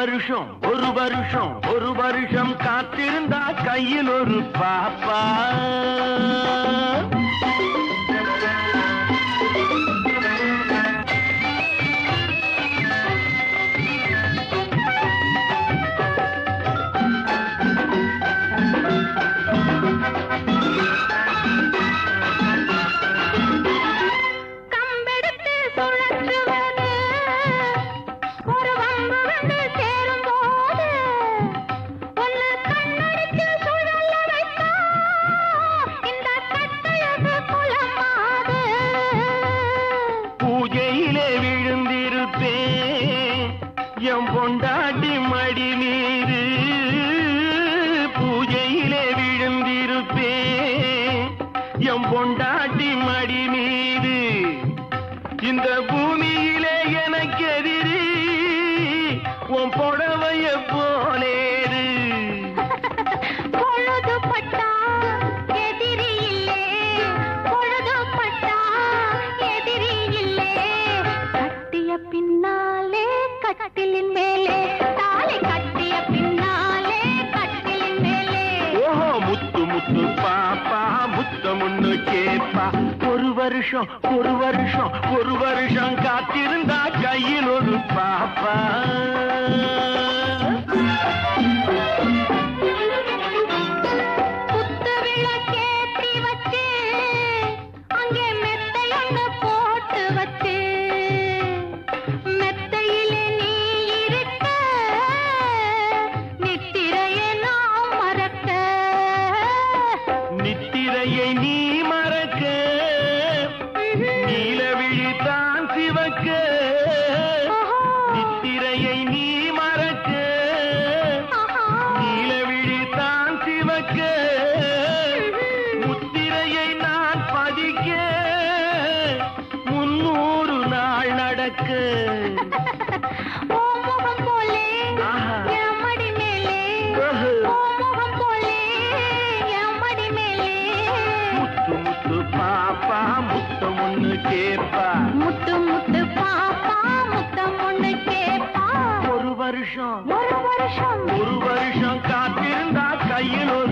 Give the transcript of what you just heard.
ஒரு வருஷம் காத்திருந்தா கையில் ஒரு பாப்பா. எம் பொண்டாட்டி மடி நீரு பூஜையிலே விழுந்திருப்பேன். எம் பொண்டாட்டி மடி நீரு இந்த பூமியிலே எனக்கு எதிரி உன் புடவைய போலேரு. பொழுதுபட்டா எதிரி இல்லே, பொழுதுபட்டா எதிரி இல்லே. கட்டிய பின்னாலே கட்டிலின் மேலே, தாலி கட்டிய பின்னாலே கட்டிலின் மேலே. ஓஹோ முத்து முத்து பாப்பா முத்தமுன்னு கேப்பா. ஒரு வருஷம் காத்திருந்தா கையில் ஒரு பாப்பா. குத்து விளக்கேத்தி வச்சு அங்கே மெத்தையொன்னு போட்டு வச்சு, மெத்தையிலே நீ இருக்க நித்திரையை நான் மறக்க. நித்திரையை நீ மறக்க நீலவிழி தான் சிவக்க. நித்திரையை நீ மறக்க நீலவிழி தான் சிவக்க. முத்திரையை நான் பதிக்க 300 நாள் நடக்க. ஓ முகம் போலே என் மடி மேலே, ஓ முகம் போலே என் மடி மேலே. முத்து முத்து பாப்பா முத்தம் ஒண்ணு கேப்பா. முத்து முத்து பாப்பா முத்தம் ஒண்ணு கேப்பா. ஒரு வருஷம் ஒரு வருஷம் காத்திருந்தா கையில்